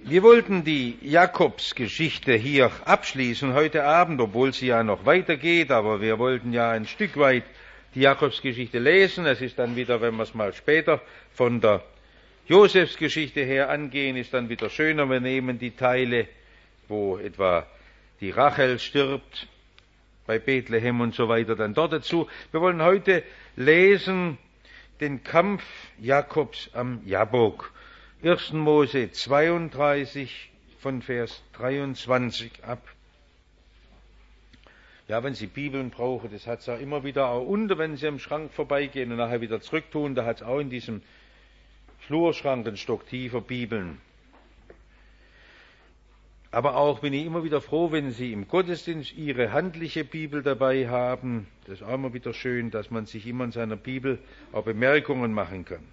Wir wollten die Jakobsgeschichte hier abschließen heute Abend, obwohl sie ja noch weitergeht, aber wir wollten ja ein Stück weit die Jakobsgeschichte lesen. Es ist dann wieder, wenn wir es mal später von der Josefsgeschichte her angehen, ist dann wieder schöner. Wir nehmen die Teile, wo etwa die Rachel stirbt, bei Bethlehem und so weiter, dann dort dazu. Wir wollen heute lesen den Kampf Jakobs am Jabbok. 1. Mose 32 von Vers 23 ab. Ja, wenn Sie Bibeln brauchen, das hat es ja immer wieder auch unten, wenn Sie am Schrank vorbeigehen und nachher wieder zurücktun, da hat es auch in diesem Flurschrank ein Stock tiefer Bibeln. Aber auch bin ich immer wieder froh, wenn Sie im Gottesdienst Ihre handliche Bibel dabei haben. Das ist auch immer wieder schön, dass man sich immer in seiner Bibel auch Bemerkungen machen kann.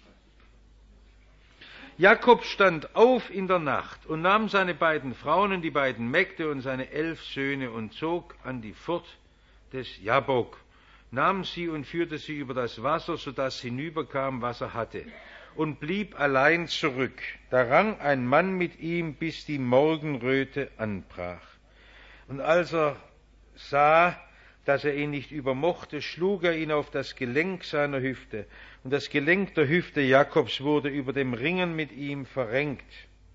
Jakob stand auf in der Nacht und nahm seine beiden Frauen und die beiden Mägde und seine 11 Söhne und zog an die Furt des Jabbok, nahm sie und führte sie über das Wasser, sodass hinüberkam, was er hatte, und blieb allein zurück. Da rang ein Mann mit ihm, bis die Morgenröte anbrach. Und als er sah, dass er ihn nicht übermochte, schlug er ihn auf das Gelenk seiner Hüfte. Und das Gelenk der Hüfte Jakobs wurde über dem Ringen mit ihm verrenkt.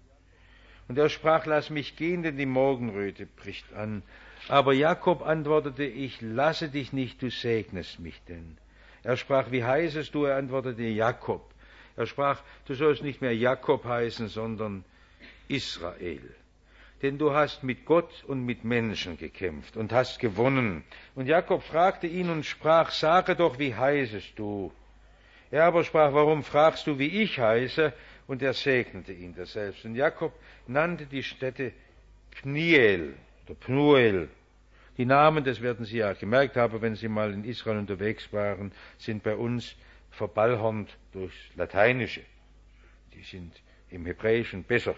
Und er sprach, lass mich gehen, denn die Morgenröte bricht an. Aber Jakob antwortete, ich lasse dich nicht, du segnest mich denn. Er sprach, wie heißest du? Er antwortete, Jakob. Er sprach, du sollst nicht mehr Jakob heißen, sondern Israel. Denn du hast mit Gott und mit Menschen gekämpft und hast gewonnen. Und Jakob fragte ihn und sprach, sage doch, wie heißest du? Er aber sprach, warum fragst du, wie ich heiße? Und er segnete ihn daselbst. Und Jakob nannte die Stätte Pniel oder Pnuel. Die Namen, das werden Sie ja gemerkt haben, wenn Sie mal in Israel unterwegs waren, sind bei uns verballhornt durchs Lateinische. Die sind im Hebräischen besser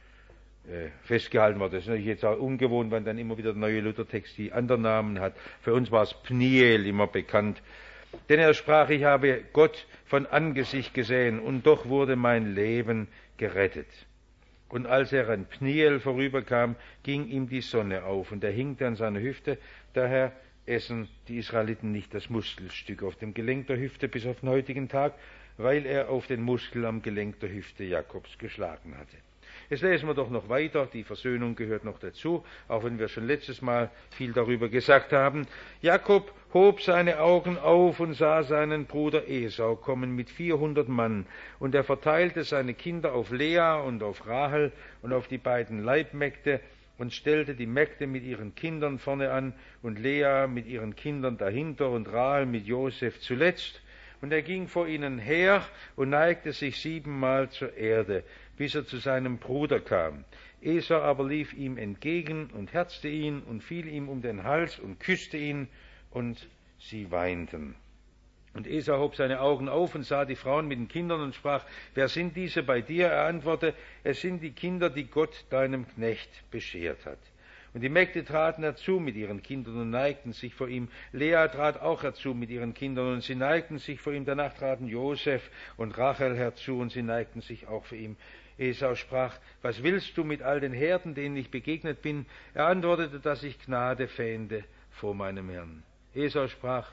festgehalten worden. Das ist natürlich jetzt auch ungewohnt, wenn dann immer wieder der neue Luthertext die anderen Namen hat. Für uns war es Pniel immer bekannt. Denn er sprach, ich habe Gott von Angesicht gesehen und doch wurde mein Leben gerettet. Und als er an Pniel vorüberkam, ging ihm die Sonne auf und er hinkte an seiner Hüfte. Daher essen die Israeliten nicht das Muskelstück auf dem Gelenk der Hüfte bis auf den heutigen Tag, weil er auf den Muskel am Gelenk der Hüfte Jakobs geschlagen hatte. Jetzt lesen wir doch noch weiter, die Versöhnung gehört noch dazu, auch wenn wir schon letztes Mal viel darüber gesagt haben. Jakob hob seine Augen auf und sah seinen Bruder Esau kommen mit 400 Mann, und er verteilte seine Kinder auf Lea und auf Rachel und auf die beiden Leibmägde und stellte die Mägde mit ihren Kindern vorne an und Lea mit ihren Kindern dahinter und Rachel mit Josef zuletzt. Und er ging vor ihnen her und neigte sich 7-mal zur Erde, bis er zu seinem Bruder kam. Esau aber lief ihm entgegen und herzte ihn und fiel ihm um den Hals und küsste ihn, und sie weinten. Und Esau hob seine Augen auf und sah die Frauen mit den Kindern und sprach, wer sind diese bei dir? Er antwortete, es sind die Kinder, die Gott deinem Knecht beschert hat. Und die Mägde traten herzu mit ihren Kindern und neigten sich vor ihm. Lea trat auch herzu mit ihren Kindern und sie neigten sich vor ihm. Danach traten Josef und Rachel herzu und sie neigten sich auch vor ihm. Esau sprach, was willst du mit all den Herden, denen ich begegnet bin? Er antwortete, dass ich Gnade fände vor meinem Herrn. Esau sprach,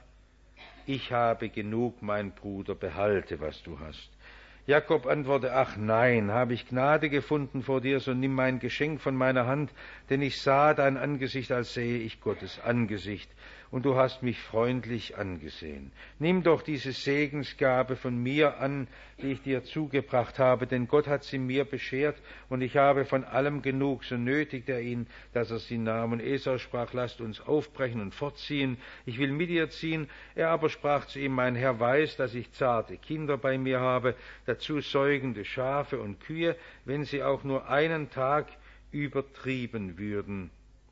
ich habe genug, mein Bruder, behalte, was du hast. Jakob antwortete, ach nein, habe ich Gnade gefunden vor dir, so nimm mein Geschenk von meiner Hand, denn ich sah dein Angesicht, als sähe ich Gottes Angesicht, und du hast mich freundlich angesehen. Nimm doch diese Segensgabe von mir an, die ich dir zugebracht habe, denn Gott hat sie mir beschert, und ich habe von allem genug, so nötigte er ihn, dass er sie nahm. Und Esau sprach, lasst uns aufbrechen und fortziehen, ich will mit dir ziehen. Er aber sprach zu ihm, mein Herr weiß, dass ich zarte Kinder bei mir habe, dazu säugende Schafe und Kühe, wenn sie auch nur einen Tag übertrieben würden,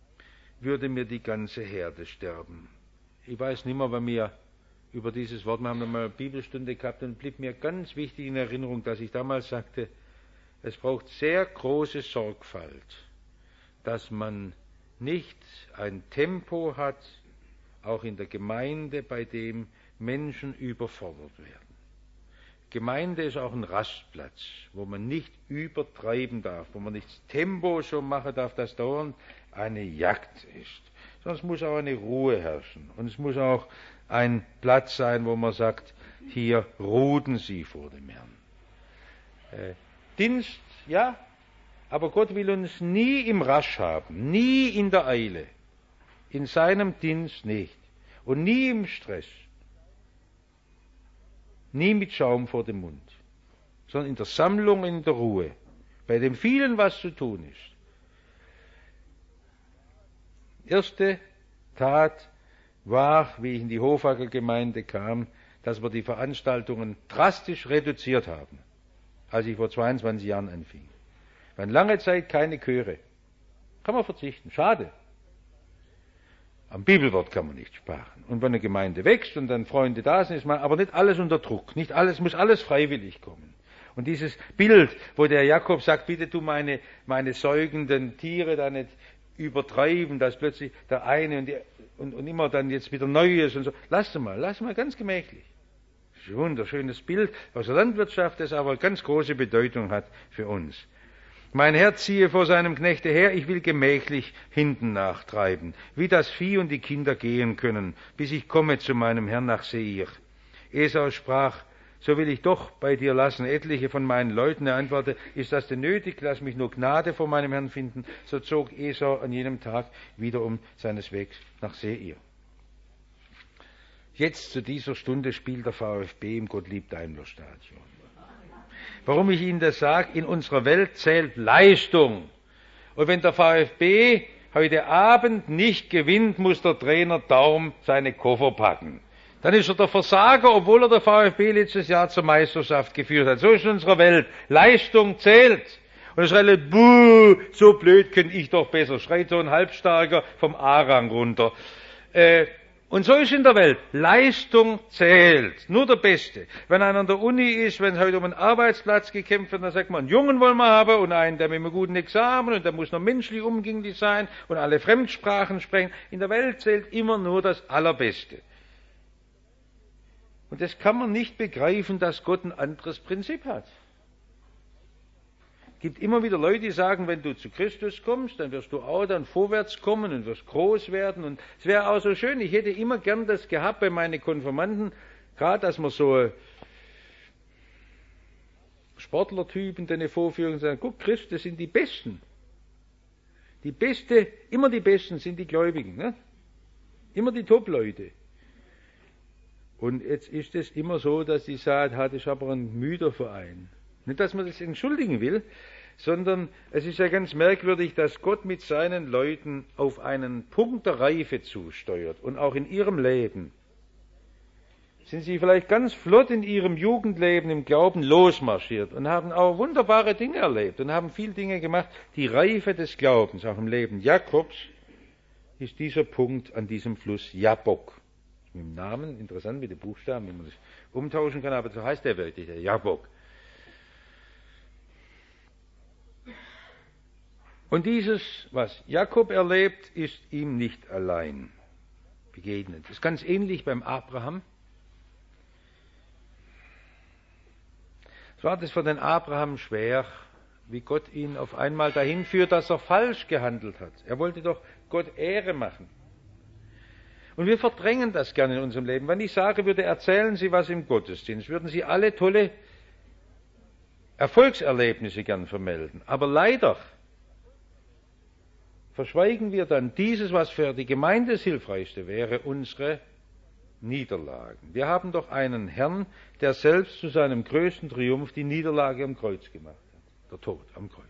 würde mir die ganze Herde sterben. Ich weiß nicht mehr, wenn wir über dieses Wort, wir haben einmal eine Bibelstunde gehabt, und blieb mir ganz wichtig in Erinnerung, dass ich damals sagte, es braucht sehr große Sorgfalt, dass man nicht ein Tempo hat, auch in der Gemeinde, bei dem Menschen überfordert werden. Gemeinde ist auch ein Rastplatz, wo man nicht übertreiben darf, wo man nicht das Tempo so machen darf, dass dauernd eine Jagd ist. Sondern es muss auch eine Ruhe herrschen. Und es muss auch ein Platz sein, wo man sagt, hier ruhen Sie vor dem Herrn. Dienst, ja, aber Gott will uns nie im Rasch haben, nie in der Eile, in seinem Dienst nicht und nie im Stress, nie mit Schaum vor dem Mund, sondern in der Sammlung, in der Ruhe, bei dem vielen, was zu tun ist. Erste Tat war, wie ich in die Hofacker-Gemeinde kam, dass wir die Veranstaltungen drastisch reduziert haben, als ich vor 22 Jahren anfing. Wir hatten lange Zeit keine Chöre. Kann man verzichten. Schade. Am Bibelwort kann man nicht sparen. Und wenn eine Gemeinde wächst und dann Freunde da sind, ist man aber nicht alles unter Druck. Nicht alles, muss alles freiwillig kommen. Und dieses Bild, wo der Jakob sagt, bitte tu meine säugenden Tiere da nicht übertreiben, dass plötzlich der eine und immer dann jetzt wieder Neues und so. Lass mal ganz gemächlich. Das ist ein wunderschönes Bild aus der Landwirtschaft, das aber ganz große Bedeutung hat für uns. Mein Herz ziehe vor seinem Knechte her, ich will gemächlich hinten nachtreiben, wie das Vieh und die Kinder gehen können, bis ich komme zu meinem Herrn nach Seir. Esau sprach, so will ich doch bei dir lassen. Etliche von meinen Leuten, er antwortete, ist das denn nötig? Lass mich nur Gnade vor meinem Herrn finden. So zog Esau an jenem Tag wiederum seines Wegs nach Seir. Jetzt zu dieser Stunde spielt der VfB im Gottlieb-Daimler-Stadion. Warum ich Ihnen das sage, in unserer Welt zählt Leistung. Und wenn der VfB heute Abend nicht gewinnt, muss der Trainer Daum seine Koffer packen. Dann ist er der Versager, obwohl er der VfB letztes Jahr zur Meisterschaft geführt hat. So ist in unserer Welt. Leistung zählt. Und es schreit, buh, so blöd könnte ich doch besser. Schreit so ein Halbstarker vom A-Rang runter. Und so ist in der Welt. Leistung zählt. Nur der Beste. Wenn einer an der Uni ist, wenn es heute um einen Arbeitsplatz gekämpft wird, dann sagt man, einen Jungen wollen wir haben und einen, der mit einem guten Examen und der muss noch menschlich umgänglich sein und alle Fremdsprachen sprechen. In der Welt zählt immer nur das Allerbeste. Und das kann man nicht begreifen, dass Gott ein anderes Prinzip hat. Es gibt immer wieder Leute, die sagen, wenn du zu Christus kommst, dann wirst du auch dann vorwärts kommen und wirst groß werden. Und es wäre auch so schön, ich hätte immer gern das gehabt bei meinen Konfirmanden, gerade dass man so Sportlertypen denen vorführen und sagen, guck, Christ, das sind die Besten. Immer die Besten sind die Gläubigen, ne? Immer die Top-Leute. Und jetzt ist es immer so, dass die sagen, das ist aber ein müder Verein. Nicht, dass man das entschuldigen will, sondern es ist ja ganz merkwürdig, dass Gott mit seinen Leuten auf einen Punkt der Reife zusteuert. Und auch in ihrem Leben sind sie vielleicht ganz flott in ihrem Jugendleben im Glauben losmarschiert und haben auch wunderbare Dinge erlebt und haben viele Dinge gemacht. Die Reife des Glaubens, auch im Leben Jakobs, ist dieser Punkt an diesem Fluss Jabbok. Mit dem Namen, interessant mit den Buchstaben, wie man das umtauschen kann, aber so heißt der wirklich, der Jabbok. Und dieses, was Jakob erlebt, ist ihm nicht allein begegnet. Das ist ganz ähnlich beim Abraham. Es war das für den Abraham schwer, wie Gott ihn auf einmal dahin führt, dass er falsch gehandelt hat. Er wollte doch Gott Ehre machen. Und wir verdrängen das gerne in unserem Leben. Wenn ich sagen würde, erzählen Sie was im Gottesdienst, würden Sie alle tolle Erfolgserlebnisse gern vermelden. Aber leider verschweigen wir dann dieses, was für die Gemeinde das Hilfreichste wäre, unsere Niederlagen. Wir haben doch einen Herrn, der selbst zu seinem größten Triumph die Niederlage am Kreuz gemacht hat. Der Tod am Kreuz.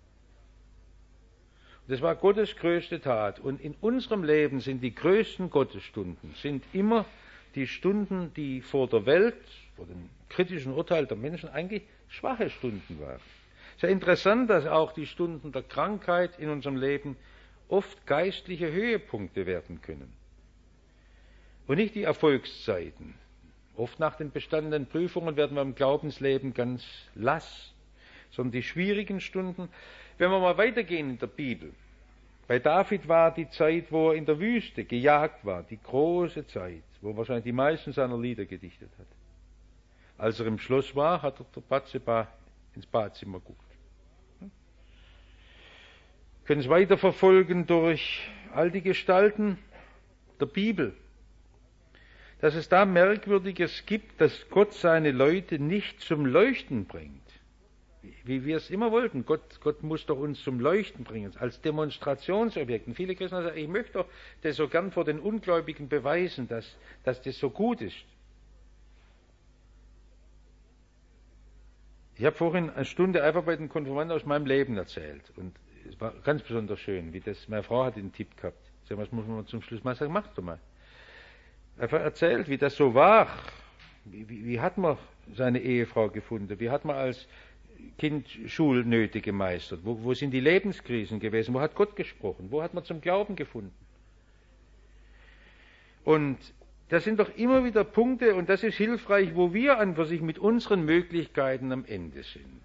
Das war Gottes größte Tat. Und in unserem Leben sind die größten Gottesstunden, sind immer die Stunden, die vor der Welt, vor dem kritischen Urteil der Menschen eigentlich schwache Stunden waren. Es ist ja interessant, dass auch die Stunden der Krankheit in unserem Leben oft geistliche Höhepunkte werden können. Und nicht die Erfolgszeiten. Oft nach den bestandenen Prüfungen werden wir im Glaubensleben ganz lass, sondern die schwierigen Stunden. Wenn wir mal weitergehen in der Bibel, bei David war die Zeit, wo er in der Wüste gejagt war, die große Zeit, wo er wahrscheinlich die meisten seiner Lieder gedichtet hat. Als er im Schloss war, hat er der Bathseba ins Badzimmer geguckt. Wir können es weiterverfolgen durch all die Gestalten der Bibel. Dass es da Merkwürdiges gibt, dass Gott seine Leute nicht zum Leuchten bringt. Wie wir es immer wollten. Gott muss doch uns zum Leuchten bringen, als Demonstrationsobjekt. Und viele Christen sagen, ich möchte doch das so gern vor den Ungläubigen beweisen, dass das so gut ist. Ich habe vorhin eine Stunde einfach bei den Konfirmanden aus meinem Leben erzählt. Und es war ganz besonders schön, wie das, meine Frau hat den Tipp gehabt. Sag, was muss man zum Schluss mal sagen? Mach doch mal. Einfach erzählt, wie das so war. Wie hat man seine Ehefrau gefunden? Wie hat man als Kind Schulnöte gemeistert? Wo sind die Lebenskrisen gewesen? Wo hat Gott gesprochen? Wo hat man zum Glauben gefunden? Und das sind doch immer wieder Punkte, und das ist hilfreich, wo wir an für sich mit unseren Möglichkeiten am Ende sind.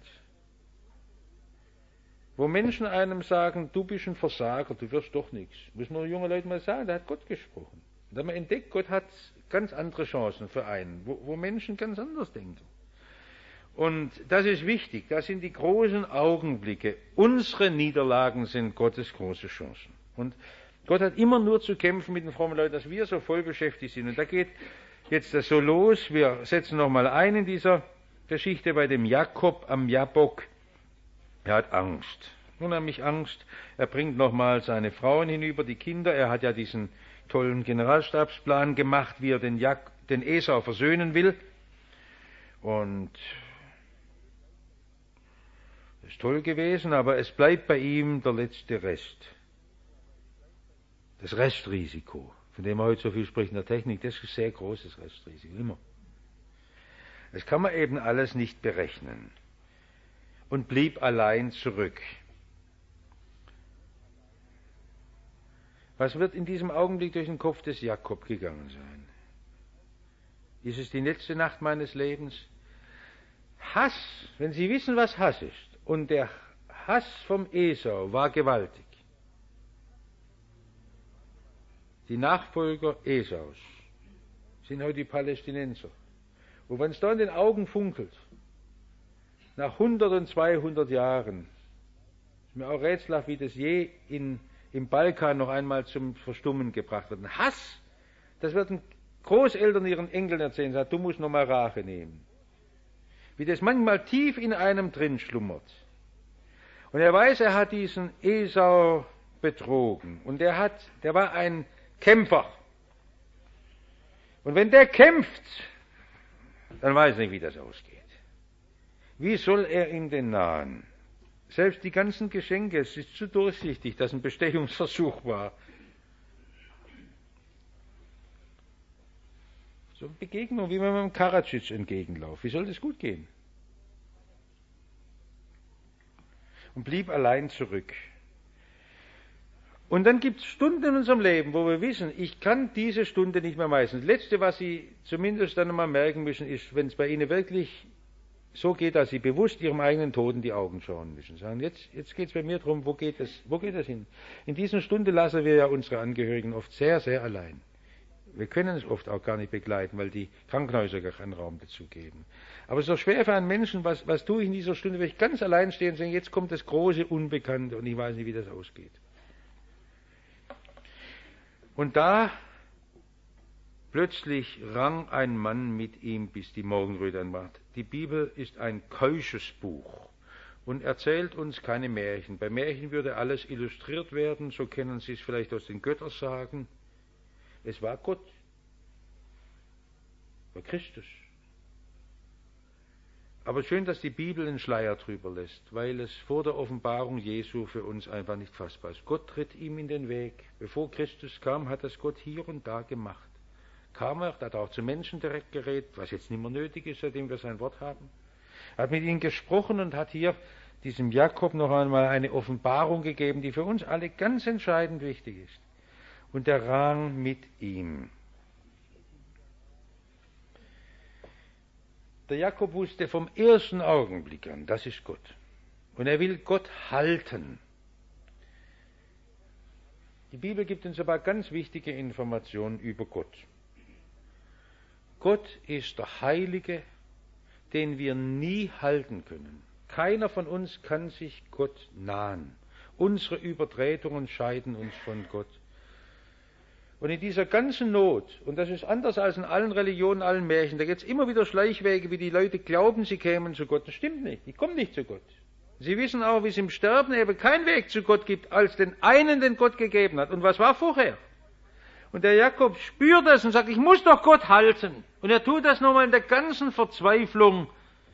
Wo Menschen einem sagen, du bist ein Versager, du wirst doch nichts. Muss man jungen Leuten mal sagen, da hat Gott gesprochen. Da haben wir entdeckt, Gott hat ganz andere Chancen für einen, wo Menschen ganz anders denken. Und das ist wichtig, das sind die großen Augenblicke. Unsere Niederlagen sind Gottes große Chancen. Und Gott hat immer nur zu kämpfen mit den frommen Leuten, dass wir so voll beschäftigt sind. Und da geht jetzt das so los. Wir setzen nochmal ein in dieser Geschichte bei dem Jakob am Jabbok. Er hat Angst, unheimlich Angst. Er bringt nochmal seine Frauen hinüber, die Kinder. Er hat ja diesen tollen Generalstabsplan gemacht, wie er den Esau versöhnen will. Und das ist toll gewesen, aber es bleibt bei ihm der letzte Rest. Das Restrisiko, von dem man heute so viel spricht in der Technik, das ist ein sehr großes Restrisiko, immer. Das kann man eben alles nicht berechnen. Und blieb allein zurück. Was wird in diesem Augenblick durch den Kopf des Jakob gegangen sein? Ist es die letzte Nacht meines Lebens? Hass, wenn Sie wissen, was Hass ist, und der Hass vom Esau war gewaltig. Die Nachfolger Esaus sind heute die Palästinenser. Und wenn es da in den Augen funkelt, nach 100 und 200 Jahren, ist mir auch rätselhaft, wie das je im Balkan noch einmal zum Verstummen gebracht wird. Ein Hass, das werden Großeltern ihren Enkeln erzählen, sagen, du musst nochmal Rache nehmen. Wie das manchmal tief in einem drin schlummert. Und er weiß, er hat diesen Esau betrogen. Und der war ein Kämpfer. Und wenn der kämpft, dann weiß er nicht, wie das ausgeht. Wie soll er ihm denn nahen? Selbst die ganzen Geschenke, es ist zu durchsichtig, dass ein Bestechungsversuch war. So eine Begegnung, wie man einem Karadzic entgegenläuft. Wie soll das gut gehen? Und blieb allein zurück. Und dann gibt es Stunden in unserem Leben, wo wir wissen, ich kann diese Stunde nicht mehr meistern. Das Letzte, was Sie zumindest dann einmal merken müssen, ist, wenn es bei Ihnen wirklich so geht, dass Sie bewusst Ihrem eigenen Tod in die Augen schauen müssen. Sagen, jetzt geht es bei mir darum, wo geht das hin? In dieser Stunde lassen wir ja unsere Angehörigen oft sehr, sehr allein. Wir können es oft auch gar nicht begleiten, weil die Krankenhäuser gar keinen Raum dazu geben. Aber es ist doch schwer für einen Menschen, was tue ich in dieser Stunde, wenn ich ganz allein stehe und sage, jetzt kommt das große Unbekannte und ich weiß nicht, wie das ausgeht. Und da plötzlich rang ein Mann mit ihm, bis die Morgenröte anmacht. Die Bibel ist ein keusches Buch und erzählt uns keine Märchen. Bei Märchen würde alles illustriert werden, so kennen Sie es vielleicht aus den Göttersagen. Es war Gott, war Christus. Aber schön, dass die Bibel einen Schleier drüber lässt, weil es vor der Offenbarung Jesu für uns einfach nicht fassbar ist. Gott tritt ihm in den Weg. Bevor Christus kam, hat das Gott hier und da gemacht. Kam er, hat auch zu Menschen direkt geredet, was jetzt nicht mehr nötig ist, seitdem wir sein Wort haben. Er hat mit ihnen gesprochen und hat hier diesem Jakob noch einmal eine Offenbarung gegeben, die für uns alle ganz entscheidend wichtig ist. Und er rang mit ihm. Der Jakob wusste vom ersten Augenblick an, das ist Gott. Und er will Gott halten. Die Bibel gibt uns aber ganz wichtige Informationen über Gott. Gott ist der heilige, den wir nie halten können. Keiner von uns kann sich Gott nahen. Unsere Übertretungen scheiden uns von Gott. Und in dieser ganzen Not, und das ist anders als in allen Religionen, allen Märchen, da gibt es immer wieder Schleichwege, wie die Leute glauben, sie kämen zu Gott. Das stimmt nicht, die kommen nicht zu Gott. Sie wissen auch, wie es im Sterben eben keinen Weg zu Gott gibt, als den einen, den Gott gegeben hat. Und was war vorher? Und der Jakob spürt das und sagt, ich muss doch Gott halten. Und er tut das nochmal in der ganzen Verzweiflung.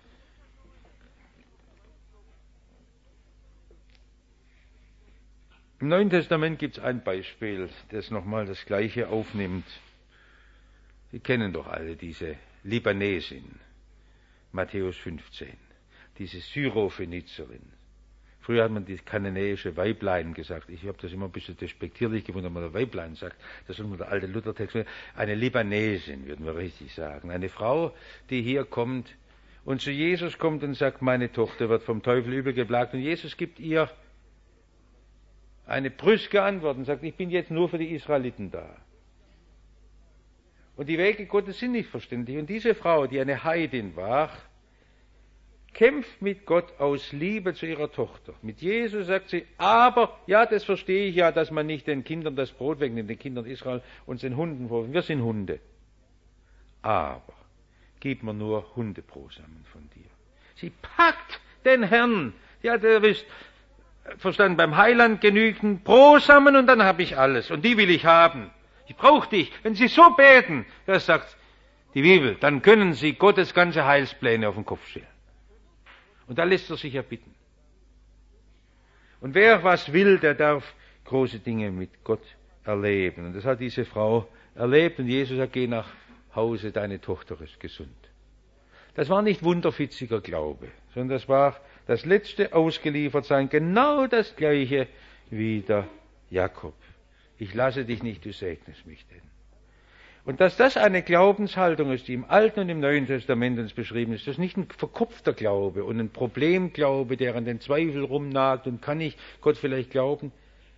Im Neuen Testament gibt es ein Beispiel, das nochmal das Gleiche aufnimmt. Sie kennen doch alle diese Libanesin, Matthäus 15, diese Syrophenizerin. Früher hat man die kananäische Weiblein gesagt. Ich habe das immer ein bisschen despektierlich gefunden, wenn man Weiblein sagt. Das ist immer der alte Luthertext. Eine Libanesin, würden wir richtig sagen. Eine Frau, die hier kommt und zu Jesus kommt und sagt, meine Tochter wird vom Teufel übel geplagt. Und Jesus gibt ihr eine brüske Antwort und sagt, ich bin jetzt nur für die Israeliten da. Und die Wege Gottes sind nicht verständlich. Und diese Frau, die eine Heidin war, kämpft mit Gott aus Liebe zu ihrer Tochter. Mit Jesus sagt sie, aber, ja, das verstehe ich ja, dass man nicht den Kindern das Brot wegnimmt, den Kindern Israel und den Hunden vorwirft. Wir sind Hunde. Aber, gib mir nur Hundebrosamen von dir. Sie packt den Herrn. Sie hat, ihr wisst, verstanden, beim Heiland genügend Brosamen und dann habe ich alles. Und die will ich haben. Ich brauche dich. Wenn Sie so beten, das sagt die Bibel, dann können Sie Gottes ganze Heilspläne auf den Kopf stellen. Und da lässt er sich ja bitten. Und wer was will, der darf große Dinge mit Gott erleben. Und das hat diese Frau erlebt und Jesus sagt, geh nach Hause, deine Tochter ist gesund. Das war nicht wunderfitziger Glaube, sondern das war das letzte Ausgeliefertsein, genau das gleiche wie der Jakob. Ich lasse dich nicht, du segnest mich denn. Und dass das eine Glaubenshaltung ist, die im Alten und im Neuen Testament uns beschrieben ist, das ist nicht ein verkopfter Glaube und ein Problemglaube, der an den Zweifel rumnagt und kann ich Gott vielleicht glauben.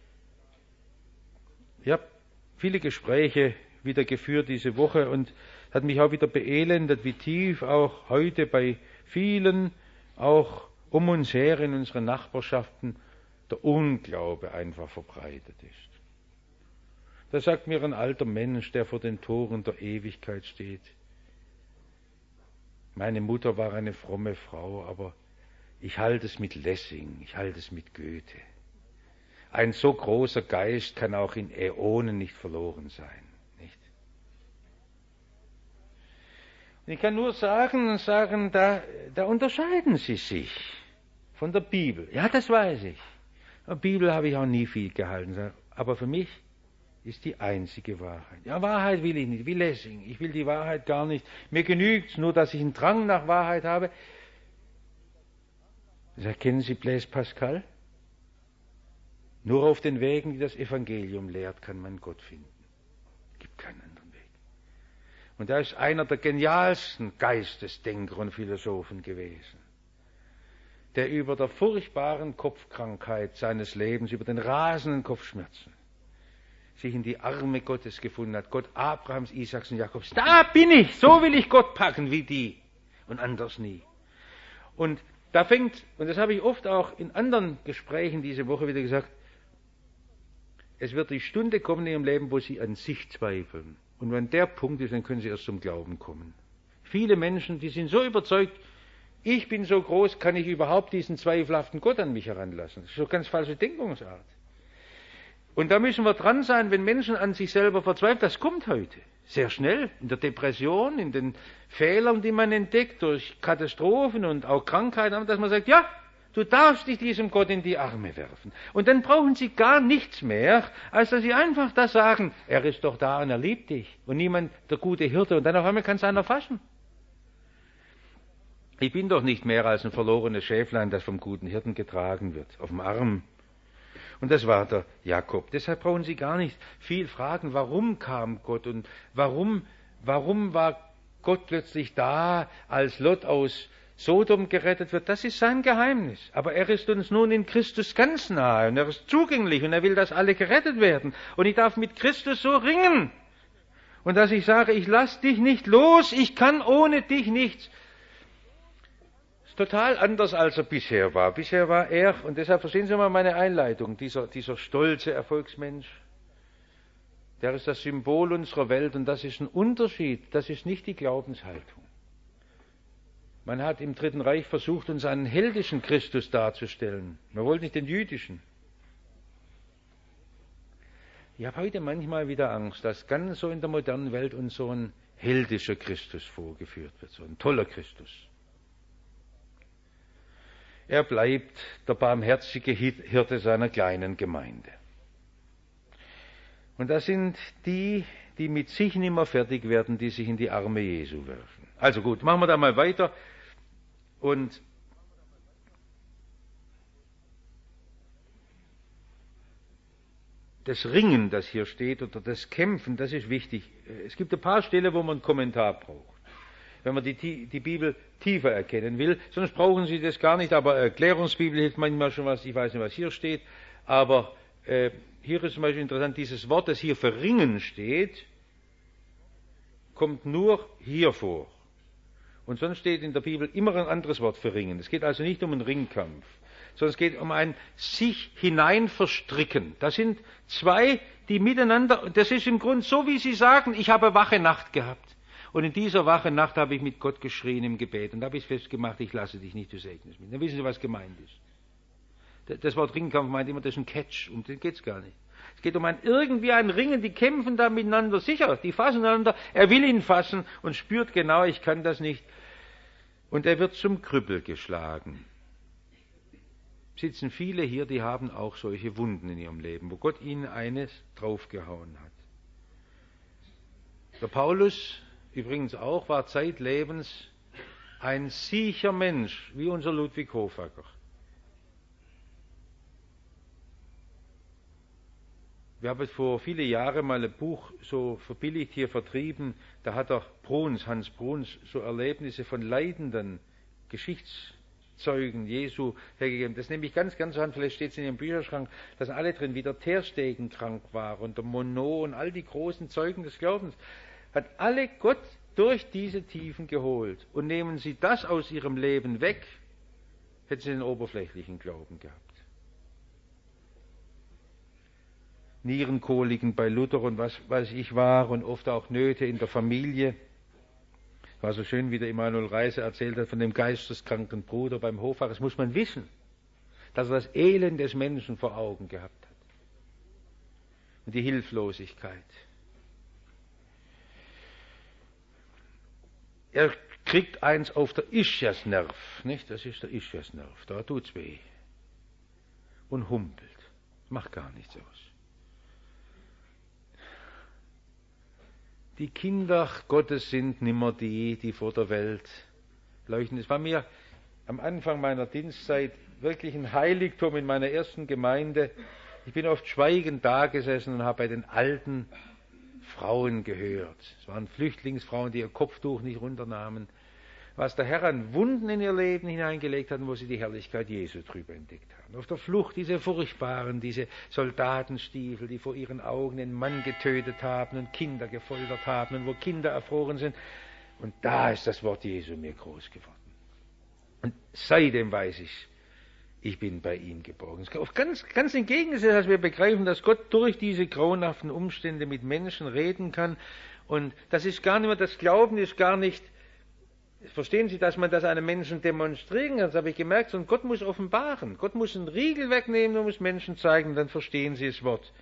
Ich habe viele Gespräche wieder geführt diese Woche und hat mich auch wieder beelendet, wie tief auch heute bei vielen, auch um uns her in unseren Nachbarschaften, der Unglaube einfach verbreitet ist. Da sagt mir ein alter Mensch, der vor den Toren der Ewigkeit steht, meine Mutter war eine fromme Frau, aber ich halte es mit Lessing, ich halte es mit Goethe. Ein so großer Geist kann auch in Äonen nicht verloren sein. Nicht? Und ich kann nur sagen, da unterscheiden sie sich von der Bibel. Ja, das weiß ich. Der Bibel habe ich auch nie viel gehalten, aber für mich ist die einzige Wahrheit. Ja, Wahrheit will ich nicht, wie Lessing. Ich will die Wahrheit gar nicht. Mir genügt nur, dass ich einen Drang nach Wahrheit habe. Kennen Sie Blaise Pascal? Nur auf den Wegen, die das Evangelium lehrt, kann man Gott finden. Es gibt keinen anderen Weg. Und er ist einer der genialsten Geistesdenker und Philosophen gewesen, der über der furchtbaren Kopfkrankheit seines Lebens, über den rasenden Kopfschmerzen, sich in die Arme Gottes gefunden hat. Gott Abrahams, Isaaks und Jakobs. Da bin ich, so will ich Gott packen wie die und anders nie. Und da fängt, und das habe ich oft auch in anderen Gesprächen diese Woche wieder gesagt, es wird die Stunde kommen in ihrem Leben, wo sie an sich zweifeln. Und wenn der Punkt ist, dann können sie erst zum Glauben kommen. Viele Menschen, die sind so überzeugt, ich bin so groß, kann ich überhaupt diesen zweifelhaften Gott an mich heranlassen. Das ist so eine ganz falsche Denkungsart. Und da müssen wir dran sein, wenn Menschen an sich selber verzweifeln. Das kommt heute sehr schnell in der Depression, in den Fehlern, die man entdeckt, durch Katastrophen und auch Krankheiten, dass man sagt, ja, du darfst dich diesem Gott in die Arme werfen. Und dann brauchen sie gar nichts mehr, als dass sie einfach das sagen, er ist doch da und er liebt dich. Und niemand, der gute Hirte. Und dann auf einmal kann es einer fassen. Ich bin doch nicht mehr als ein verlorenes Schäflein, das vom guten Hirten getragen wird, auf dem Arm. Und das war der Jakob. Deshalb brauchen Sie gar nicht viel fragen, warum kam Gott und warum war Gott plötzlich da, als Lot aus Sodom gerettet wird. Das ist sein Geheimnis. Aber er ist uns nun in Christus ganz nahe und er ist zugänglich und er will, dass alle gerettet werden. Und ich darf mit Christus so ringen. Und dass ich sage, ich lass dich nicht los, ich kann ohne dich nichts. total anders, als er bisher war. Bisher war er, und deshalb verstehen Sie mal meine Einleitung, dieser stolze Erfolgsmensch, der ist das Symbol unserer Welt, und das ist ein Unterschied, das ist nicht die Glaubenshaltung. Man hat im Dritten Reich versucht, uns einen heldischen Christus darzustellen. Man wollte nicht den jüdischen. Ich habe heute manchmal wieder Angst, dass ganz so in der modernen Welt uns so ein heldischer Christus vorgeführt wird, so ein toller Christus. Er bleibt der barmherzige Hirte seiner kleinen Gemeinde. Und das sind die mit sich nimmer fertig werden, die sich in die Arme Jesu werfen. Also gut, machen wir da mal weiter. Und das Ringen, das hier steht, oder das Kämpfen, das ist wichtig. Es gibt ein paar Stellen, wo man einen Kommentar braucht, wenn man die Bibel tiefer erkennen will. Sonst brauchen Sie das gar nicht, aber Erklärungsbibel hilft manchmal schon was. Ich weiß nicht, was hier steht, aber hier ist zum Beispiel interessant, dieses Wort, das hier für Ringen steht, kommt nur hier vor. Und sonst steht in der Bibel immer ein anderes Wort für Ringen. Es geht also nicht um einen Ringkampf, sondern es geht um ein sich hineinverstricken. Das sind zwei, die miteinander, das ist im Grunde so, wie Sie sagen, ich habe wache Nacht gehabt. Und in dieser wache Nacht habe ich mit Gott geschrien im Gebet. Und da habe ich festgemacht, ich lasse dich nicht, du segnest mich. Dann wissen Sie, was gemeint ist. Das Wort Ringkampf meint immer, das ist ein Catch, um den geht es gar nicht. Es geht um irgendwie ein Ringen, die kämpfen da miteinander, sicher, die fassen einander, er will ihn fassen und spürt genau, ich kann das nicht. Und er wird zum Krüppel geschlagen. Sitzen viele hier, die haben auch solche Wunden in ihrem Leben, wo Gott ihnen eines draufgehauen hat. Der Paulus übrigens auch war zeitlebens ein siecher Mensch, wie unser Ludwig Hofacker. Wir haben vor viele Jahre mal ein Buch so verbilligt hier vertrieben, da hat Hans Bruns, so Erlebnisse von leidenden Geschichtszeugen Jesu hergegeben. Das nehme ich ganz, ganz an, vielleicht steht es in Ihrem Bücherschrank, da sind alle drin, wie der Tersteegen krank war und der Monod und all die großen Zeugen des Glaubens. Hat alle Gott durch diese Tiefen geholt. Und nehmen Sie das aus Ihrem Leben weg, hätten Sie den oberflächlichen Glauben gehabt. Nierenkoliken bei Luther und was weiß ich war und oft auch Nöte in der Familie. War so schön, wie der Emanuel Reiser erzählt hat von dem geisteskranken Bruder beim Hofacher. Das muss man wissen, dass er das Elend des Menschen vor Augen gehabt hat. Und die Hilflosigkeit. Er kriegt eins auf der Ischiasnerv, nicht? Das ist der Ischiasnerv, da tut's weh. Und humpelt. Macht gar nichts aus. Die Kinder Gottes sind nimmer die vor der Welt leuchten. Es war mir am Anfang meiner Dienstzeit wirklich ein Heiligtum in meiner ersten Gemeinde. Ich bin oft schweigend dagesessen und habe bei den alten Frauen gehört. Es waren Flüchtlingsfrauen, die ihr Kopftuch nicht runternahmen. Was der Herr an Wunden in ihr Leben hineingelegt hat, wo sie die Herrlichkeit Jesu drüber entdeckt haben. Auf der Flucht diese furchtbaren, diese Soldatenstiefel, die vor ihren Augen einen Mann getötet haben und Kinder gefoltert haben und wo Kinder erfroren sind. Und da ist das Wort Jesu mir groß geworden. Und seitdem weiß ich bin bei ihm geborgen. Ganz im Gegenteil, dass wir begreifen, dass Gott durch diese grauenhaften Umstände mit Menschen reden kann. Und das ist gar nicht mehr, das Glauben ist gar nicht, verstehen Sie, dass man das einem Menschen demonstrieren kann, das habe ich gemerkt, sondern Gott muss offenbaren. Gott muss einen Riegel wegnehmen und muss Menschen zeigen, dann verstehen sie das Wort.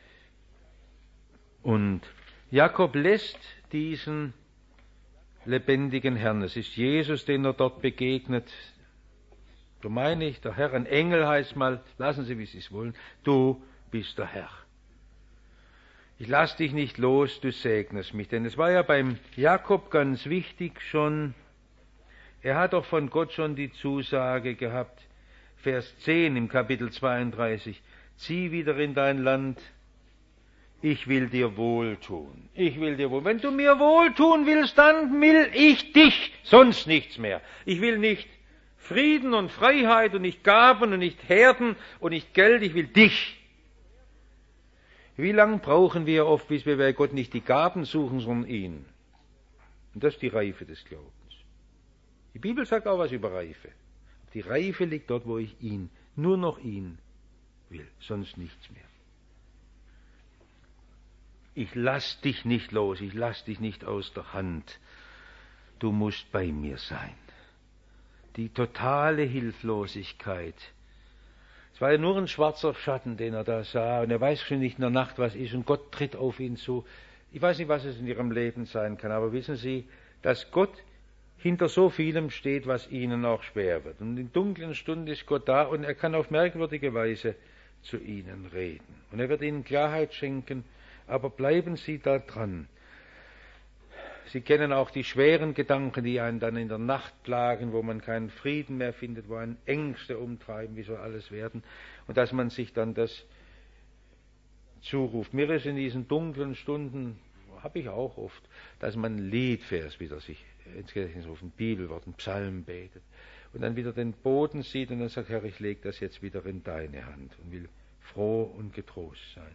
Und Jakob lässt diesen lebendigen Herrn, es ist Jesus, den er dort begegnet. So meine ich, der Herr, ein Engel heißt mal, lassen Sie, wie Sie es wollen, du bist der Herr. Ich lass dich nicht los, du segnest mich. Denn es war ja beim Jakob ganz wichtig schon, er hat doch von Gott schon die Zusage gehabt, Vers 10 im Kapitel 32, zieh wieder in dein Land, ich will dir wohltun. Ich will dir wohl. Wenn du mir wohltun willst, dann will ich dich, sonst nichts mehr. Ich will nicht Frieden und Freiheit und nicht Gaben und nicht Herden und nicht Geld, ich will dich. Wie lange brauchen wir oft, bis wir bei Gott nicht die Gaben suchen, sondern ihn? Und das ist die Reife des Glaubens. Die Bibel sagt auch was über Reife. Die Reife liegt dort, wo ich ihn, nur noch ihn will, sonst nichts mehr. Ich lass dich nicht los, ich lass dich nicht aus der Hand. Du musst bei mir sein. Die totale Hilflosigkeit. Es war ja nur ein schwarzer Schatten, den er da sah, und er weiß schon nicht in der Nacht, was ist, und Gott tritt auf ihn zu. Ich weiß nicht, was es in ihrem Leben sein kann, aber wissen Sie, dass Gott hinter so vielem steht, was ihnen auch schwer wird. Und in dunklen Stunden ist Gott da, und er kann auf merkwürdige Weise zu ihnen reden. Und er wird ihnen Klarheit schenken, aber bleiben Sie da dran. Sie kennen auch die schweren Gedanken, die einen dann in der Nacht plagen, wo man keinen Frieden mehr findet, wo einen Ängste umtreiben, wie soll alles werden, und dass man sich dann das zuruft. Mir ist in diesen dunklen Stunden, habe ich auch oft, dass man ein Liedvers wieder sich ins Gedächtnis ruft, ein Bibelwort, ein Psalm betet und dann wieder den Boden sieht und dann sagt, Herr, ich lege das jetzt wieder in deine Hand und will froh und getrost sein.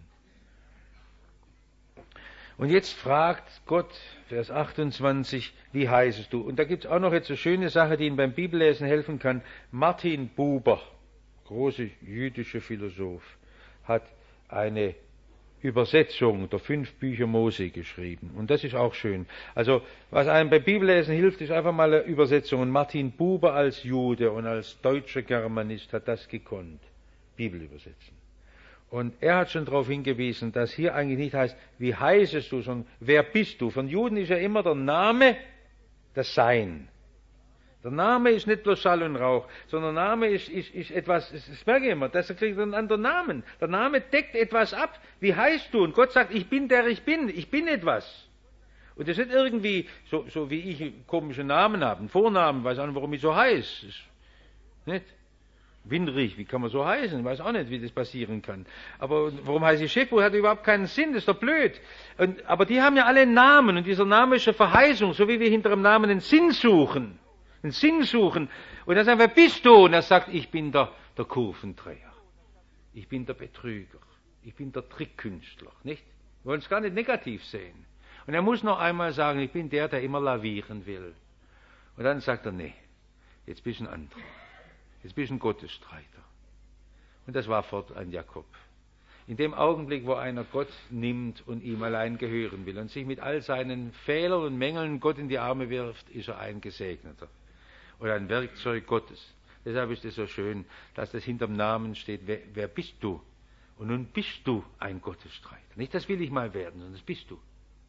Und jetzt fragt Gott, Vers 28, wie heißest du? Und da gibt es auch noch jetzt eine schöne Sache, die Ihnen beim Bibellesen helfen kann. Martin Buber, große jüdische Philosoph, hat eine Übersetzung der 5 Bücher Mose geschrieben. Und das ist auch schön. Also, was einem beim Bibellesen hilft, ist einfach mal eine Übersetzung. Und Martin Buber als Jude und als deutscher Germanist hat das gekonnt. Bibel übersetzen. Und er hat schon darauf hingewiesen, dass hier eigentlich nicht heißt, wie heißest du, sondern wer bist du? Von Juden ist ja immer der Name das Sein. Der Name ist nicht bloß Schall und Rauch, sondern der Name ist etwas, das merke ich immer, das kriegt einen anderen Namen. Der Name deckt etwas ab. Wie heißt du? Und Gott sagt, ich bin der ich bin etwas. Und das ist nicht irgendwie, so wie ich einen komischen Namen habe, einen Vornamen, weiß auch nicht, warum ich so heiß. Nicht? Winrich, wie kann man so heißen? Ich weiß auch nicht, wie das passieren kann. Aber warum heiße ich Schäfer? Hat überhaupt keinen Sinn, das ist doch blöd. Aber die haben ja alle einen Namen, und dieser Name ist eine Verheißung, so wie wir hinter dem Namen einen Sinn suchen. Einen Sinn suchen. Und dann sagen wir, wer bist du? Und er sagt, ich bin der Kurvendreher. Ich bin der Betrüger. Ich bin der Trickkünstler. Nicht? Wir wollen es gar nicht negativ sehen. Und er muss noch einmal sagen, ich bin der immer lavieren will. Und dann sagt er, nee, jetzt bist du ein anderer. Jetzt bist du ein Gottesstreiter. Und das war fortan Jakob. In dem Augenblick, wo einer Gott nimmt und ihm allein gehören will und sich mit all seinen Fehlern und Mängeln Gott in die Arme wirft, ist er ein Gesegneter oder ein Werkzeug Gottes. Deshalb ist es so schön, dass das hinterm Namen steht, wer bist du? Und nun bist du ein Gottesstreiter. Nicht, das will ich mal werden, sondern das bist du.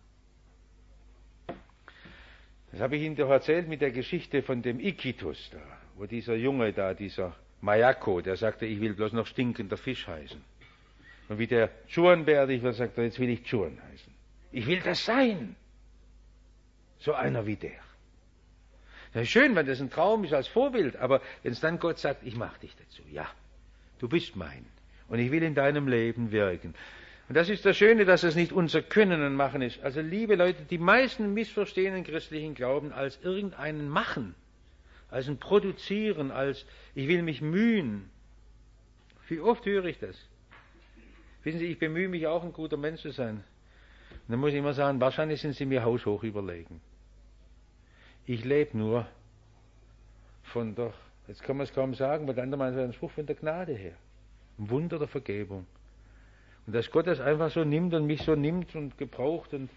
Das habe ich Ihnen doch erzählt mit der Geschichte von dem Iquitos da, wo dieser Junge da, dieser Mayako, der sagte, ich will bloß noch stinkender Fisch heißen. Und wie der Chuanberdig, was sagt er, jetzt will ich Chuan heißen. Ich will das sein. So einer wie der. Das ist schön, wenn das ein Traum ist als Vorbild, aber wenn es dann Gott sagt, ich mache dich dazu, ja, du bist mein und ich will in deinem Leben wirken. Und das ist das Schöne, dass es nicht unser Können und Machen ist. Also liebe Leute, die meisten missverstehen den christlichen Glauben als irgendeinen Machen, als ein Produzieren, als ich will mich mühen. Wie oft höre ich das? Wissen Sie, ich bemühe mich auch, ein guter Mensch zu sein. Und dann muss ich immer sagen, wahrscheinlich sind Sie mir haushoch überlegen. Ich lebe nur von der, jetzt kann man es kaum sagen, weil der andere meint, ein Spruch von der Gnade her. Ein Wunder der Vergebung. Und dass Gott das einfach so nimmt und mich so nimmt und gebraucht und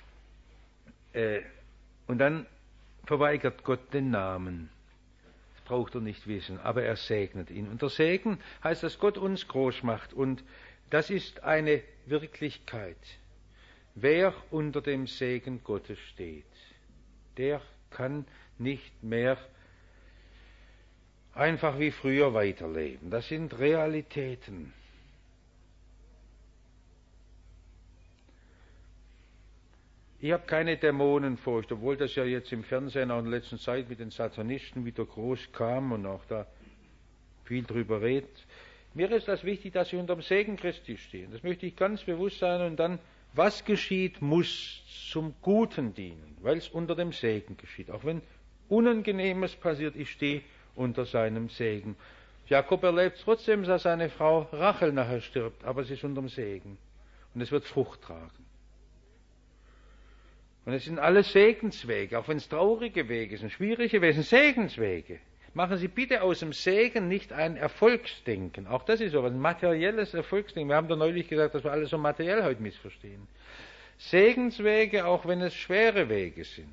dann verweigert Gott den Namen. Das braucht er nicht wissen, aber er segnet ihn. Und der Segen heißt, dass Gott uns groß macht und das ist eine Wirklichkeit. Wer unter dem Segen Gottes steht, der kann nicht mehr einfach wie früher weiterleben. Das sind Realitäten. Ich habe keine Dämonenfurcht, obwohl das ja jetzt im Fernsehen auch in der letzten Zeit mit den Satanisten wieder groß kam und auch da viel drüber redet. Mir ist das wichtig, dass sie unter dem Segen Christi stehen. Das möchte ich ganz bewusst sein. Und dann, was geschieht, muss zum Guten dienen, weil es unter dem Segen geschieht. Auch wenn Unangenehmes passiert, ich stehe unter seinem Segen. Jakob erlebt trotzdem, dass seine Frau Rachel nachher stirbt, aber es ist unter dem Segen. Und es wird Frucht tragen. Und es sind alles Segenswege, auch wenn es traurige Wege sind, schwierige Wege, es sind Segenswege. Machen Sie bitte aus dem Segen nicht ein Erfolgsdenken. Auch das ist so ein materielles Erfolgsdenken. Wir haben da neulich gesagt, dass wir alles so materiell heute missverstehen. Segenswege, auch wenn es schwere Wege sind.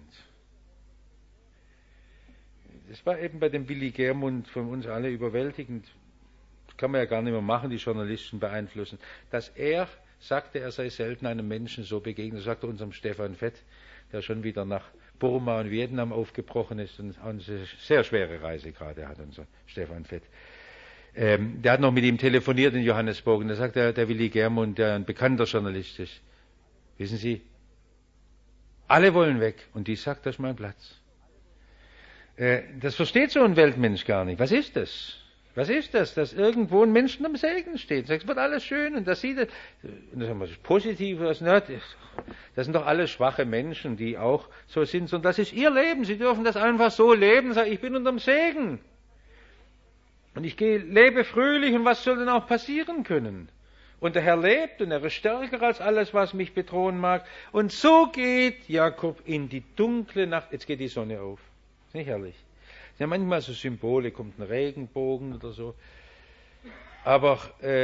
Das war eben bei dem Willi Germund von uns alle überwältigend. Das kann man ja gar nicht mehr machen, die Journalisten beeinflussen. Dass er sagte, er sei selten einem Menschen so begegnet. Das sagte unserem Stefan Fett, der schon wieder nach Burma und Vietnam aufgebrochen ist und eine sehr schwere Reise gerade hat, unser Stefan Fett. Der hat noch mit ihm telefoniert in Johannesburg und da sagt der Willi Germund, der ein bekannter Journalist ist, wissen Sie, alle wollen weg und die sagt, das ist mein Platz. Das versteht so ein Weltmensch gar nicht. Was ist das? Was ist das? Dass irgendwo ein Mensch am Segen steht. Es wird alles schön und das sieht, und das ist positiv, das sind doch alles schwache Menschen, die auch so sind. Und das ist ihr Leben. Sie dürfen das einfach so leben. Sagen, ich bin unterm Segen. Und ich lebe fröhlich und was soll denn auch passieren können? Und der Herr lebt und er ist stärker als alles, was mich bedrohen mag. Und so geht Jakob in die dunkle Nacht. Jetzt geht die Sonne auf. Ist nicht herrlich? Ja, manchmal so Symbole, kommt ein Regenbogen oder so. Aber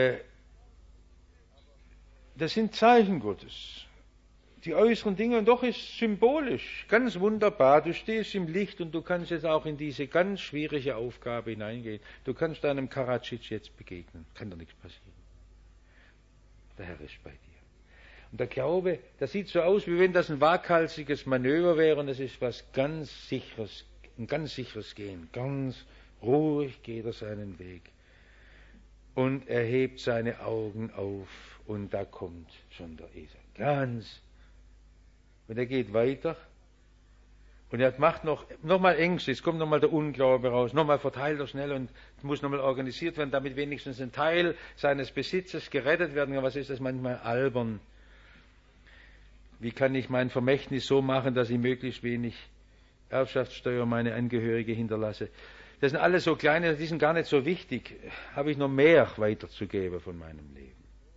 das sind Zeichen Gottes. Die äußeren Dinge, und doch ist symbolisch, ganz wunderbar. Du stehst im Licht und du kannst jetzt auch in diese ganz schwierige Aufgabe hineingehen. Du kannst deinem Karadzic jetzt begegnen. Kann doch nichts passieren. Der Herr ist bei dir. Und der Glaube, das sieht so aus, wie wenn das ein waghalsiges Manöver wäre, und es ist was ganz Sicheres, ein ganz sicheres Gehen. Ganz ruhig geht er seinen Weg. Und er hebt seine Augen auf und da kommt schon der Esau. Ganz. Und er geht weiter und er macht noch mal Ängste. Jetzt kommt noch mal der Unglaube raus. Noch mal verteilt er schnell und muss noch mal organisiert werden, damit wenigstens ein Teil seines Besitzes gerettet werden kann. Was ist das manchmal albern? Wie kann ich mein Vermächtnis so machen, dass ich möglichst wenig Erbschaftssteuer meine Angehörige hinterlasse? Das sind alles so kleine, die sind gar nicht so wichtig. Habe ich noch mehr weiterzugeben von meinem Leben?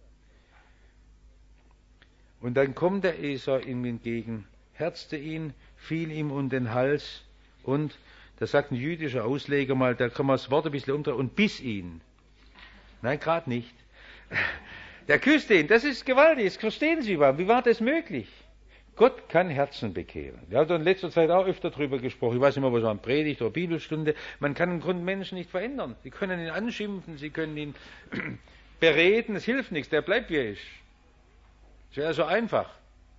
Und dann kommt der Esau ihm entgegen, herzte ihn, fiel ihm um den Hals und, da sagt ein jüdischer Ausleger mal, da kann man das Wort ein bisschen umdrehen, und biss ihn. Nein, gerade nicht. Der küsste ihn, das ist gewaltig, das verstehen Sie überhaupt. Wie war das möglich? Gott kann Herzen bekehren. Wir haben in letzter Zeit auch öfter darüber gesprochen. Ich weiß nicht mehr, was war, Predigt oder Bibelstunde. Man kann im Grunde Menschen nicht verändern. Sie können ihn anschimpfen, Sie können ihn bereden, es hilft nichts, der bleibt wie er ist. Das wäre so einfach.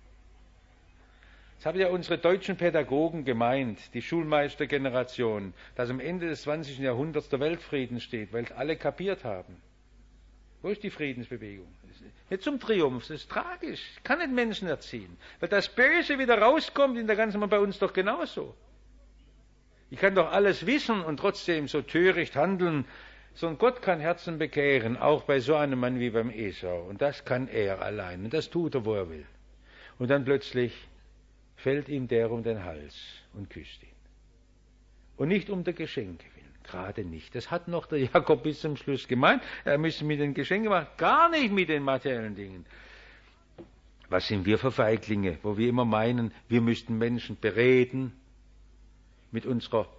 Das haben ja unsere deutschen Pädagogen gemeint, die Schulmeistergeneration, dass am Ende des 20. Jahrhunderts der Weltfrieden steht, weil alle kapiert haben. Wo ist die Friedensbewegung? Nicht zum Triumph, das ist tragisch. Ich kann nicht Menschen erziehen. Weil das Böse wieder rauskommt in der ganzen Welt, bei uns doch genauso. Ich kann doch alles wissen und trotzdem so töricht handeln. Sondern Gott kann Herzen bekehren, auch bei so einem Mann wie beim Esau. Und das kann er allein. Und das tut er, wo er will. Und dann plötzlich fällt ihm der um den Hals und küsst ihn. Und nicht um der Geschenke willen. Gerade nicht. Das hat noch der Jakob bis zum Schluss gemeint. Er müsse mit den Geschenken machen, gar nicht mit den materiellen Dingen. Was sind wir für Feiglinge, wo wir immer meinen, wir müssten Menschen bereden mit unserer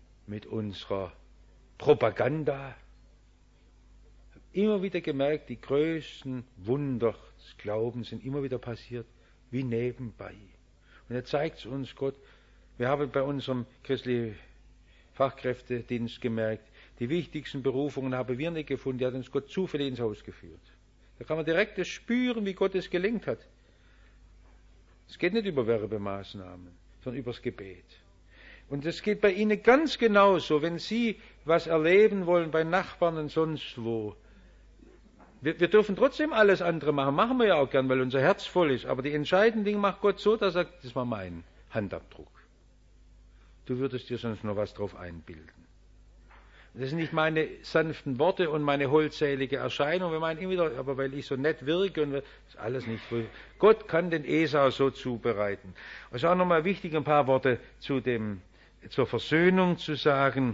Propaganda. Immer wieder gemerkt, die größten Wunder des Glaubens sind immer wieder passiert, wie nebenbei. Und er zeigt es uns, Gott. Wir haben bei unserem christlichen Fachkräftedienst gemerkt, die wichtigsten Berufungen haben wir nicht gefunden, die hat uns Gott zufällig ins Haus geführt. Da kann man direkt das spüren, wie Gott es gelenkt hat. Es geht nicht über Werbemaßnahmen, sondern übers Gebet. Und es geht bei Ihnen ganz genauso, wenn Sie was erleben wollen bei Nachbarn und sonst wo. Wir dürfen trotzdem alles andere machen wir ja auch gern, weil unser Herz voll ist. Aber die entscheidenden Dinge macht Gott so, dass er sagt, das war mein Handabdruck. Du würdest dir sonst noch was drauf einbilden. Das sind nicht meine sanften Worte und meine holdselige Erscheinung. Wir meinen immer wieder, aber weil ich so nett wirke, und das ist alles nicht. Gott kann den Esau so zubereiten. Es ist auch nochmal wichtig, ein paar Worte zur Versöhnung zu sagen.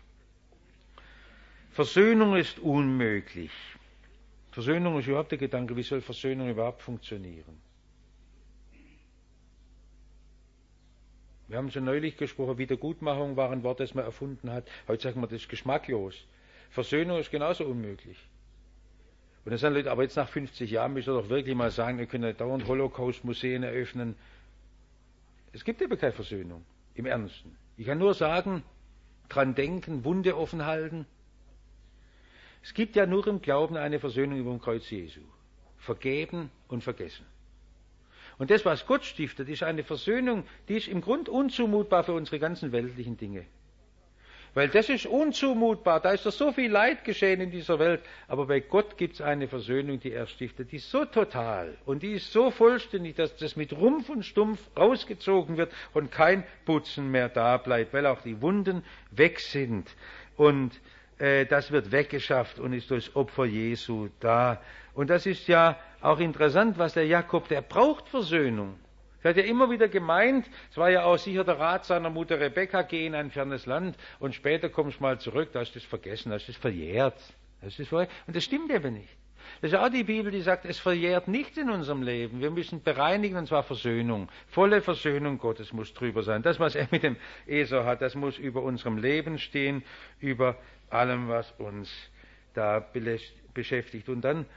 Versöhnung ist unmöglich. Versöhnung ist überhaupt der Gedanke, wie soll Versöhnung überhaupt funktionieren? Wir haben schon neulich gesprochen, Wiedergutmachung war ein Wort, das man erfunden hat. Heute sagt man, das ist geschmacklos. Versöhnung ist genauso unmöglich. Und dann sagen Leute, aber jetzt nach 50 Jahren müssen wir doch wirklich mal sagen, wir können dauernd Holocaust-Museen eröffnen. Es gibt eben keine Versöhnung, im Ernsten. Ich kann nur sagen, dran denken, Wunde offen halten. Es gibt ja nur im Glauben eine Versöhnung über dem Kreuz Jesu. Vergeben und vergessen. Und das, was Gott stiftet, ist eine Versöhnung, die ist im Grund unzumutbar für unsere ganzen weltlichen Dinge. Weil das ist unzumutbar, da ist doch so viel Leid geschehen in dieser Welt. Aber bei Gott gibt es eine Versöhnung, die er stiftet, die ist so total und die ist so vollständig, dass das mit Rumpf und Stumpf rausgezogen wird und kein Putzen mehr da bleibt, weil auch die Wunden weg sind. Und das wird weggeschafft und ist durch Opfer Jesu da. Und das ist ja auch interessant, was der Jakob, der braucht Versöhnung. Er hat ja immer wieder gemeint, es war ja auch sicher der Rat seiner Mutter Rebekka, geh in ein fernes Land und später kommst du mal zurück, da ist das vergessen, da ist das verjährt. Und das stimmt eben nicht. Das ist auch die Bibel, die sagt, es verjährt nichts in unserem Leben. Wir müssen bereinigen, und zwar Versöhnung. Volle Versöhnung Gottes muss drüber sein. Das, was er mit dem Esau hat, das muss über unserem Leben stehen, über allem, was uns da beschäftigt. Und dann,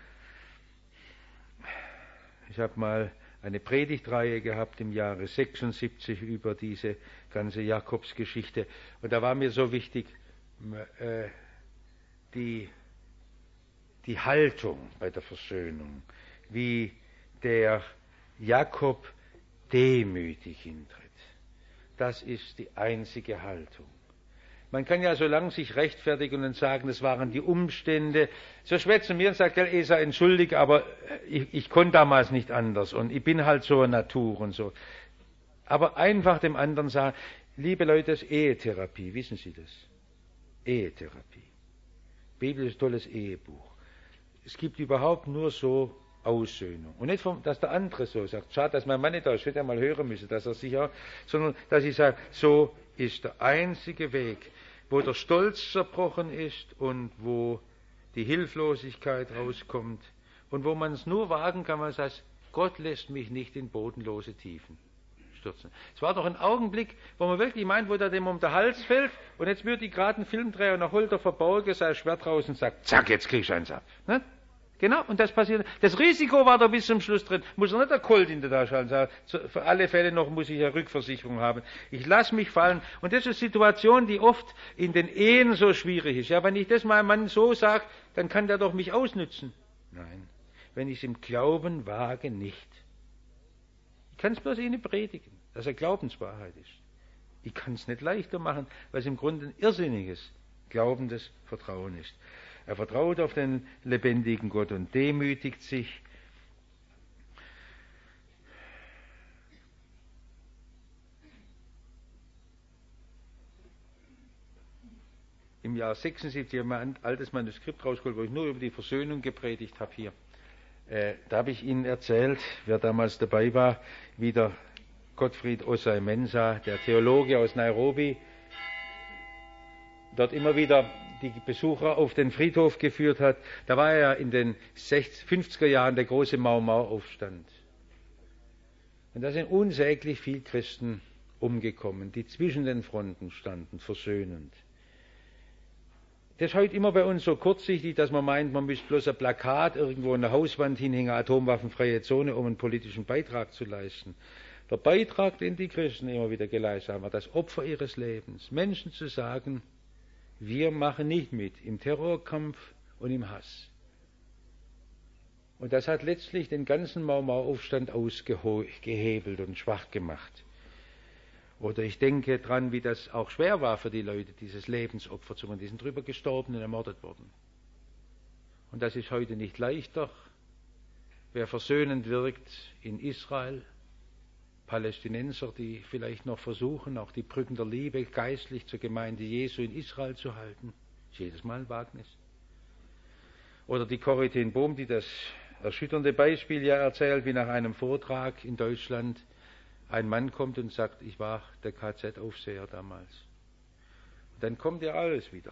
ich habe mal eine Predigtreihe gehabt im Jahre 76 über diese ganze Jakobsgeschichte. Und da war mir so wichtig, die Haltung bei der Versöhnung, wie der Jakob demütig hintritt. Das ist die einzige Haltung. Man kann ja so lange sich rechtfertigen und sagen, das waren die Umstände. So schwätzen wir und sagt, Esau, entschuldige, aber ich konnte damals nicht anders und ich bin halt so eine Natur und so. Aber einfach dem anderen sagen, liebe Leute, das ist Ehetherapie, wissen Sie das? Ehetherapie. Bibel ist ein tolles Ehebuch. Es gibt überhaupt nur so Aussöhnung. Und nicht, dass der andere so sagt, schade, dass mein Mann nicht da ist, ich hätte mal hören müssen, dass er sicher, sondern dass ich sage, so ist der einzige Weg, wo der Stolz zerbrochen ist und wo die Hilflosigkeit rauskommt und wo man es nur wagen kann, man sagt, Gott lässt mich nicht in bodenlose Tiefen stürzen. Es war doch ein Augenblick, wo man wirklich meint, wo der dem um den Hals fällt und jetzt würde ich gerade einen Filmdreher und dann holt er verborgen sein Schwert raus und sagt, zack, jetzt krieg ich eins ab. Ne? Genau, und das passiert. Das Risiko war da bis zum Schluss drin. Muss er nicht der Colt in der Tasche halten. Für alle Fälle noch muss ich eine Rückversicherung haben. Ich lasse mich fallen. Und das ist eine Situation, die oft in den Ehen so schwierig ist. Ja, wenn ich das meinem Mann so sage, dann kann der doch mich ausnützen. Nein, wenn ich es im Glauben wage, nicht. Ich kann es bloß Ihnen predigen, dass er Glaubenswahrheit ist. Ich kann es nicht leichter machen, weil es im Grunde ein irrsinniges, glaubendes Vertrauen ist. Er vertraut auf den lebendigen Gott und demütigt sich. Im Jahr 76 habe ich ein altes Manuskript rausgeholt, wo ich nur über die Versöhnung gepredigt habe hier. Da habe ich Ihnen erzählt, wer damals dabei war, wie der Gottfried Osei Mensah, der Theologe aus Nairobi, dort immer wieder die Besucher auf den Friedhof geführt hat. Da war ja in den 50er Jahren der große Mau-Mau-Aufstand. Und da sind unsäglich viele Christen umgekommen, die zwischen den Fronten standen, versöhnend. Das ist heute immer bei uns so kurzsichtig, dass man meint, man müsste bloß ein Plakat irgendwo an der Hauswand hinhängen, atomwaffenfreie Zone, um einen politischen Beitrag zu leisten. Der Beitrag, den die Christen immer wieder geleistet haben, war das Opfer ihres Lebens. Menschen zu sagen, wir machen nicht mit im Terrorkampf und im Hass. Und das hat letztlich den ganzen Mau-Mau-Aufstand ausgehebelt und schwach gemacht. Oder ich denke dran, wie das auch schwer war für die Leute, dieses Lebensopfer zu machen. Die sind drüber gestorben und ermordet worden. Und das ist heute nicht leichter. Wer versöhnend wirkt in Israel, Palästinenser, die vielleicht noch versuchen, auch die Brücken der Liebe geistlich zur Gemeinde Jesu in Israel zu halten, ist jedes Mal ein Wagnis. Oder die Corrie ten Boom, die das erschütternde Beispiel ja erzählt, wie nach einem Vortrag in Deutschland ein Mann kommt und sagt, ich war der KZ-Aufseher damals. Und dann kommt ja alles wieder.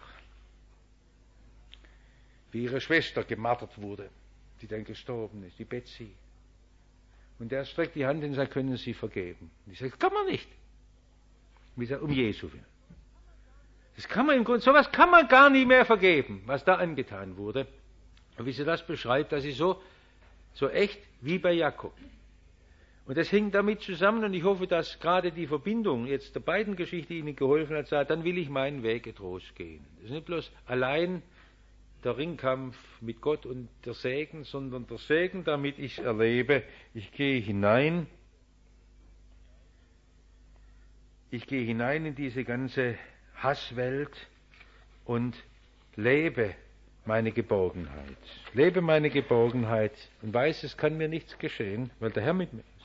Wie ihre Schwester gemartert wurde, die dann gestorben ist, die Betsy. Und der streckt die Hand hin und sagt, können Sie vergeben? Und ich sage, kann man nicht. Um Jesu willen. Das kann man im Grunde, sowas kann man gar nicht mehr vergeben, was da angetan wurde. Und wie sie das beschreibt, das ist so echt wie bei Jakob. Und das hängt damit zusammen, und ich hoffe, dass gerade die Verbindung jetzt der beiden Geschichten Ihnen geholfen hat, sagt, dann will ich meinen Weg getrost gehen. Das ist nicht bloß allein der Ringkampf mit Gott und der Segen, sondern der Segen, damit ich erlebe, ich gehe hinein in diese ganze Hasswelt und lebe meine Geborgenheit. Lebe meine Geborgenheit und weiß, es kann mir nichts geschehen, weil der Herr mit mir ist.